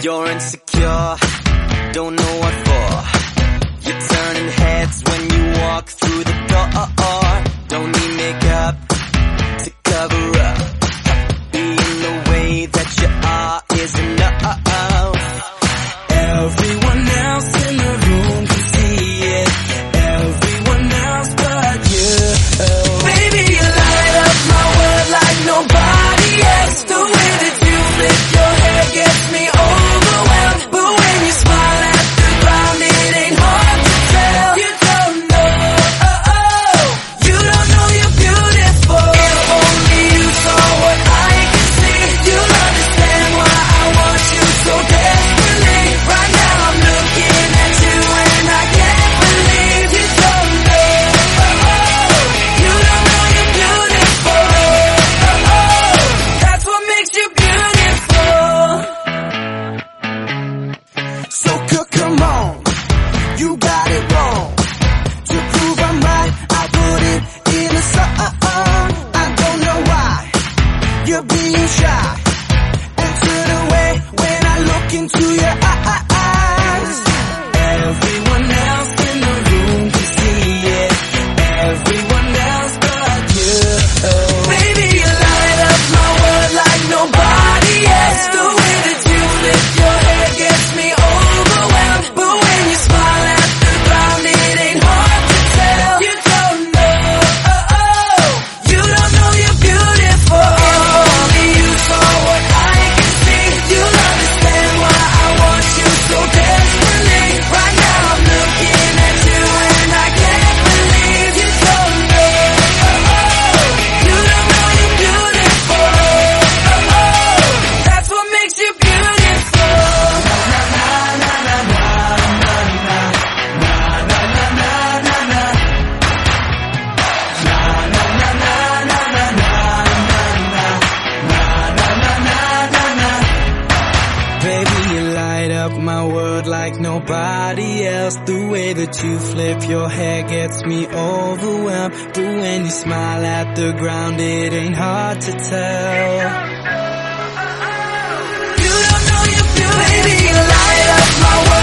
You're insecure, don't know what for. You're turning heads when you walk through the door. Don't need makeup to cover up. Being the way that you are is enough. Everyone else in the room can see it. Everyone else but you. Baby, you light up my world like nobody else. The way that you flip your hair gets me overwhelmed. But when you smile at the ground, it ain't hard to tell. You don't know, you don't know you're beautiful. If only you saw what I can see, you'll understand why I want you so desperately. Right now I'm looking at you and I can't believe you don't know, you don't know you're beautiful. That's what makes you beautiful. So come on, you got it wrong. To prove I'm right, I put it in a song. I don't know why you're being shy and turn away when I look into your eyes. Everyone else in the room can see it. Everyone else but you. Baby, you light up my world like nobody else. The way that you flip your hair gets me overwhelmed. But when you smile at the ground, it ain't hard to tell. You don't know, you don't know you're beautiful. If only you saw what I can see, you'll understand why I want you so desperately. Right now I'm looking at you and I can't believe you don't know, you don't know you're beautiful. That's what makes you beautiful. Baby, you light up my world like nobody else. The way that you flip your hair gets me overwhelmed. But when you smile at the ground, it ain't hard to tell. You don't know you're beautiful. Baby, you light up my world.